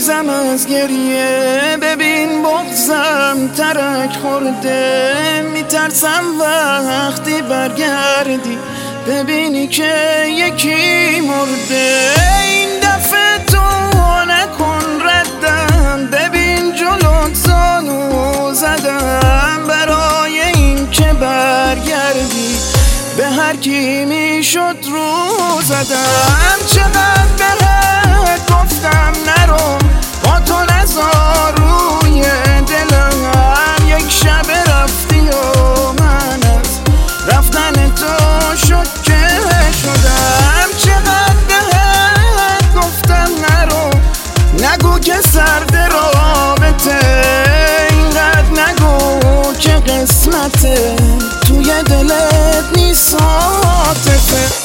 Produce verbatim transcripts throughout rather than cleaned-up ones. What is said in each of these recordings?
لبریزم از گریه، ببین بغضم ترک خورده. میترسم وقتی برگردی ببینی که یکی مرده. این دفعه تو نکن ردم، ببین جلوت زانو زدم برای این که برگردی. به هر کی میشد رو زدم، چقدر بهت گفتم نرو، با تو نزار روی دلم. یک شب رفتی و من از رفتن تو شوکه شدم. چقدر بهت گفتم نرو، نگو که سرد رابطه، اینقدر نگو که قسمته توی دلت نیست عاطفه.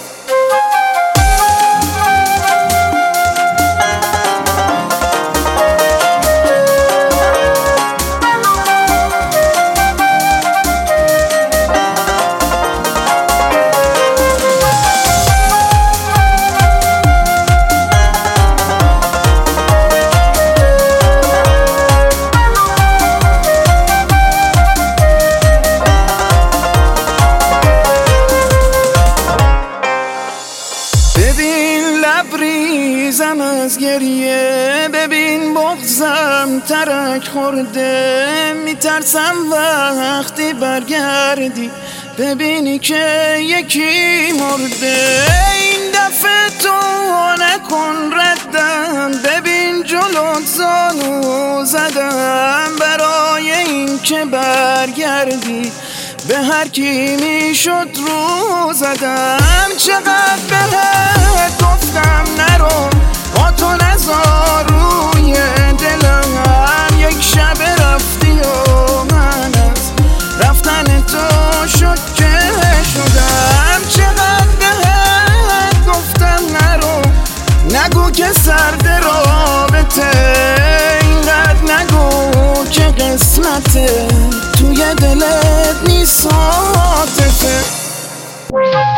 ببین لبریزم از گریه، ببین بغضم ترک خورده. میترسم وقتی برگردی ببینی که یکی مرده. این دفعه تو نکن ردم، ببین جلوت زانو زدم برای این که برگردی. به هر کی میشد رو زدم، چقدر بهت گفتم نرو، با تو نزار روی دلم. یک شب رفتی و من از رفتن تو شوکه شدم. چقدر بهت گفتم نرو، نگو که سرد رابطه، اینقدر نگو که قسمته توی دلت نیست عاطفه.